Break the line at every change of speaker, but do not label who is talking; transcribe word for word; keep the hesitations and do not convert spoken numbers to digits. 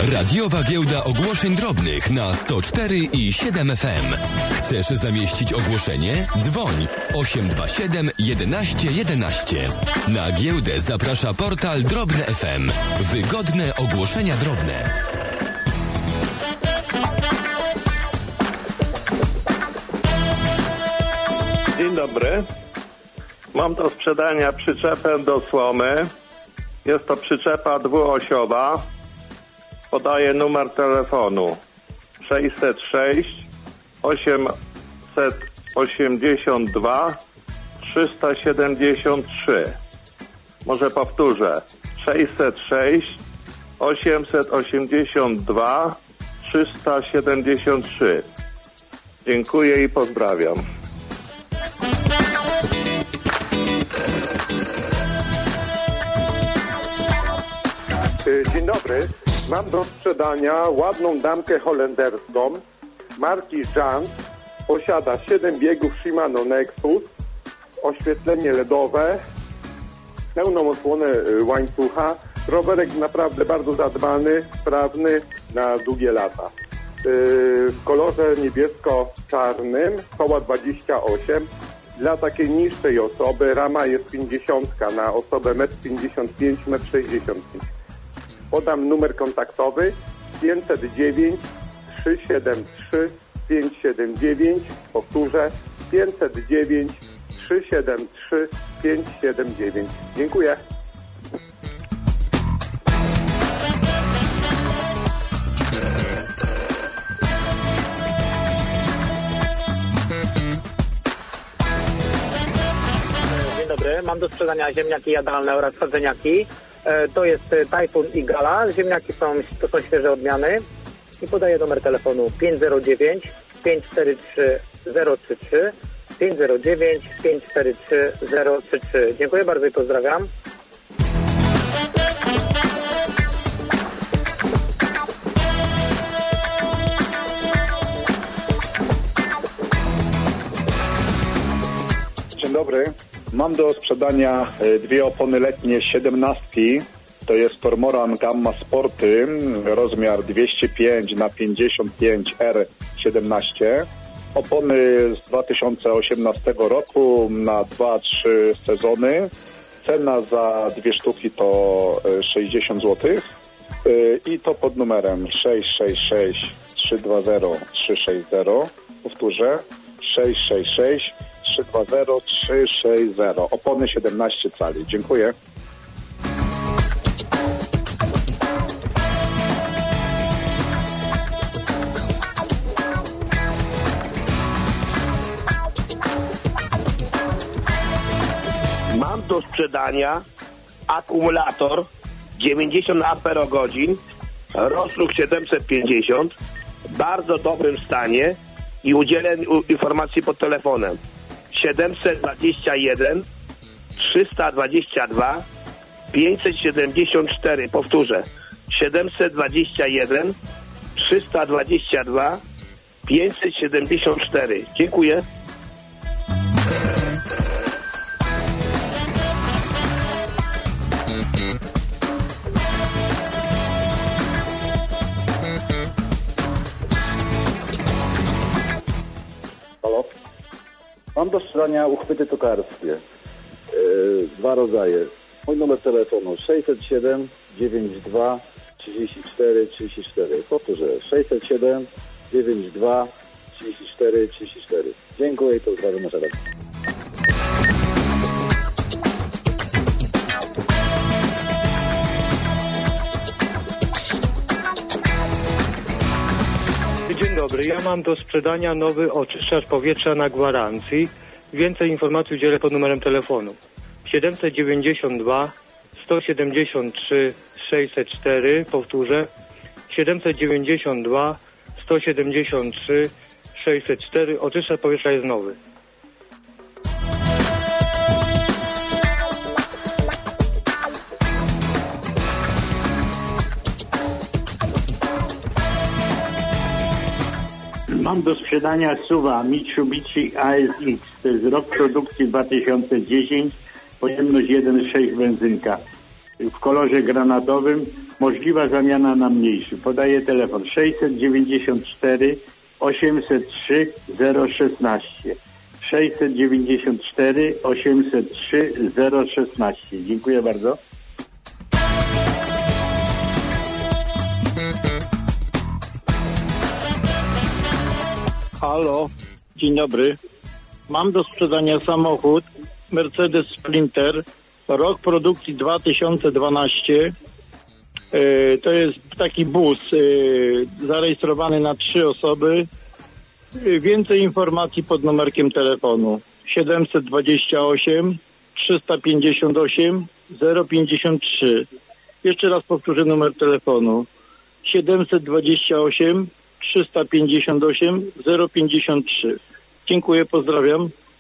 Radiowa giełda ogłoszeń drobnych na sto cztery i siedem F M. Chcesz zamieścić ogłoszenie? Dzwoń osiem dwa siedem jedenaście jedenaście. Na giełdę zaprasza portal Drobne F M. Wygodne ogłoszenia drobne.
Dzień dobry. Mam do sprzedania przyczepę do słomy. Jest to przyczepa dwuosiowa. Podaję numer telefonu sześćset sześć osiemset osiemdziesiąt dwa trzysta siedemdziesiąt trzy. Może powtórzę. sześćset sześć osiemset osiemdziesiąt dwa trzysta siedemdziesiąt trzy. Dziękuję i pozdrawiam.
Dzień dobry. Mam do sprzedania ładną damkę holenderską marki Jans. Posiada siedem biegów Shimano Nexus, oświetlenie L E D owe, pełną osłonę łańcucha. Rowerek naprawdę bardzo zadbany, sprawny na długie lata. W kolorze niebiesko-czarnym, koła dwadzieścia osiem. Dla takiej niższej osoby rama jest pięćdziesiątka, na osobę metr pięćdziesiąt pięć, metr sześćdziesiąt pięć. Podam numer kontaktowy pięćset dziewięć trzysta siedemdziesiąt trzy pięćset siedemdziesiąt dziewięć. Powtórzę pięćset dziewięć trzysta siedemdziesiąt trzy pięćset siedemdziesiąt dziewięć. Dziękuję.
Dzień dobry, mam do sprzedania ziemniaki jadalne oraz sadzeniaki. To jest Tajfun i Gala. Ziemniaki są, to są świeże odmiany. I podaję numer telefonu pięć zero dziewięć pięć cztery trzy zero trzy trzy pięć zero dziewięć pięć cztery trzy zero trzy trzy. Dziękuję bardzo i pozdrawiam.
Dzień dobry. Mam do sprzedania dwie opony letnie siedemnastki. To jest Cormoran Gamma Sporty, rozmiar dwieście pięć na pięćdziesiąt pięć R siedemnaście. Opony z dwa tysiące osiemnastego roku na dwa trzy sezony. Cena za dwie sztuki to sześćdziesiąt złotych. I to pod numerem sześć sześć sześć trzy dwa zero trzy sześć zero. Powtórzę sześć sześć sześć trzy dwa zero trzy sześć zero. Opony siedemnaście cali. Dziękuję.
Mam do sprzedania akumulator dziewięćdziesiąt amperogodzin, rozruch siedemset pięćdziesiąt, w bardzo dobrym stanie i udzielę informacji pod telefonem siedemset dwadzieścia jeden trzysta dwadzieścia dwa pięćset siedemdziesiąt cztery. Powtórzę siedemset dwadzieścia jeden trzysta dwadzieścia dwa pięćset siedemdziesiąt cztery. Dziękuję.
Halo? Mam do sprzedania uchwyty tokarskie. Yy, dwa rodzaje. Mój numer telefonu sześćset siedem dziewięćdziesiąt dwa trzydzieści cztery trzydzieści cztery. Powtórzę sześćset siedem dziewięćdziesiąt dwa trzydzieści cztery trzydzieści cztery. Dziękuję i pozdrawiam jeszcze raz.
Dzień dobry, ja mam do sprzedania nowy oczyszczacz powietrza na gwarancji. Więcej informacji udzielę pod numerem telefonu siedemset dziewięćdziesiąt dwa sto siedemdziesiąt trzy sześćset cztery. Powtórzę siedemset dziewięćdziesiąt dwa sto siedemdziesiąt trzy sześćset cztery. Oczyszczacz powietrza jest nowy.
Mam do sprzedania suwa Mitsubishi A S X. To jest rok produkcji dwa tysiące dziesiąty, pojemność jeden przecinek sześć benzynka. w kolorze granatowym. Możliwa zamiana na mniejszy. Podaję telefon sześćset dziewięćdziesiąt cztery osiemset trzy zero szesnaście. sześćset dziewięćdziesiąt cztery osiemset trzy zero szesnaście. Dziękuję bardzo.
Halo, dzień dobry. Mam do sprzedania samochód Mercedes Sprinter, rok produkcji dwa tysiące dwanaście. Yy, to jest taki bus yy, zarejestrowany na trzy osoby. Yy, więcej informacji pod numerkiem telefonu siedemset dwadzieścia osiem trzysta pięćdziesiąt osiem zero pięćdziesiąt trzy. Jeszcze raz powtórzę numer telefonu siedemset dwadzieścia osiem trzysta pięćdziesiąt osiem zero pięćdziesiąt trzy. Dziękuję, pozdrawiam.